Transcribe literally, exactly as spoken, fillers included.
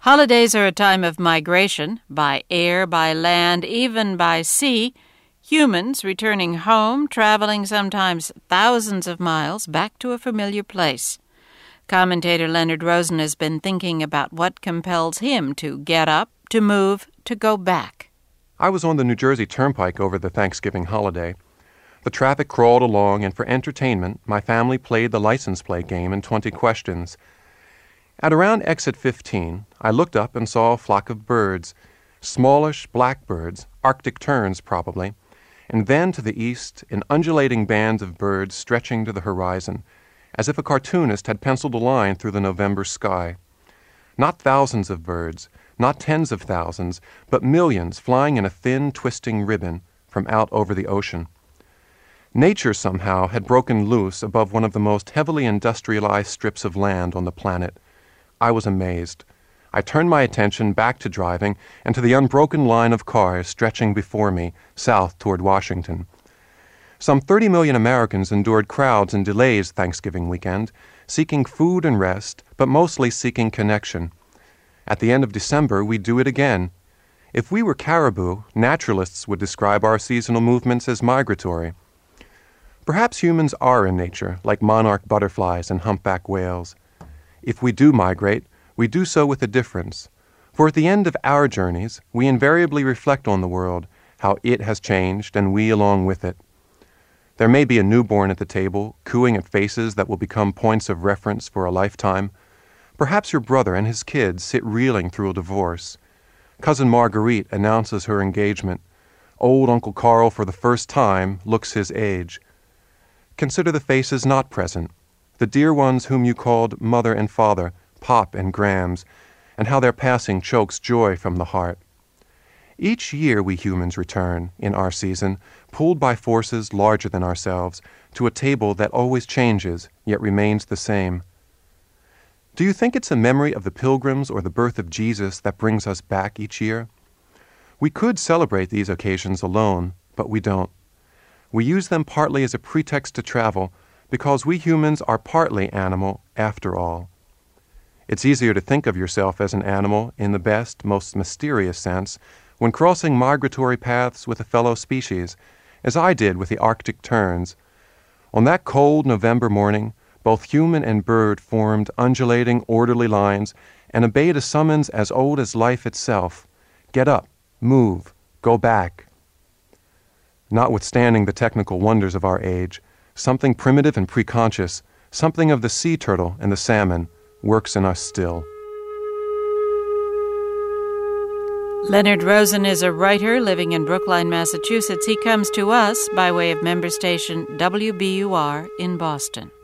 Holidays are a time of migration, by air, by land, even by sea. Humans returning home, traveling sometimes thousands of miles back to a familiar place. Commentator Leonard Rosen has been thinking about what compels him to get up, to move, to go back. I was on the New Jersey Turnpike over the Thanksgiving holiday. The traffic crawled along, and for entertainment, my family played the license plate game in twenty questions. At around exit fifteen, I looked up and saw a flock of birds, smallish blackbirds, Arctic terns probably, and then to the east, an undulating band of birds stretching to the horizon, as if a cartoonist had penciled a line through the November sky. Not thousands of birds, not tens of thousands, but millions flying in a thin, twisting ribbon from out over the ocean. Nature somehow had broken loose above one of the most heavily industrialized strips of land on the planet. I was amazed. I turned my attention back to driving and to the unbroken line of cars stretching before me, south toward Washington. Some thirty million Americans endured crowds and delays Thanksgiving weekend, seeking food and rest, but mostly seeking connection. At the end of December, we'd do it again. If we were caribou, naturalists would describe our seasonal movements as migratory. Perhaps humans are in nature, like monarch butterflies and humpback whales. If we do migrate, we do so with a difference. For at the end of our journeys, we invariably reflect on the world, how it has changed, and we along with it. There may be a newborn at the table, cooing at faces that will become points of reference for a lifetime. Perhaps your brother and his kids sit reeling through a divorce. Cousin Marguerite announces her engagement. Old Uncle Carl, for the first time, looks his age. Consider the faces not present, the dear ones whom you called mother and father, Pop and Grams, and how their passing chokes joy from the heart. Each year we humans return, in our season, pulled by forces larger than ourselves, to a table that always changes, yet remains the same. Do you think it's a memory of the pilgrims or the birth of Jesus that brings us back each year? We could celebrate these occasions alone, but we don't. We use them partly as a pretext to travel, because we humans are partly animal after all. It's easier to think of yourself as an animal in the best, most mysterious sense when crossing migratory paths with a fellow species, as I did with the Arctic terns. On that cold November morning, both human and bird formed undulating, orderly lines and obeyed a summons as old as life itself. Get up, move, go back. Notwithstanding the technical wonders of our age, something primitive and preconscious, something of the sea turtle and the salmon, works in us still. Leonard Rosen is a writer living in Brookline, Massachusetts. He comes to us by way of member station W B U R in Boston.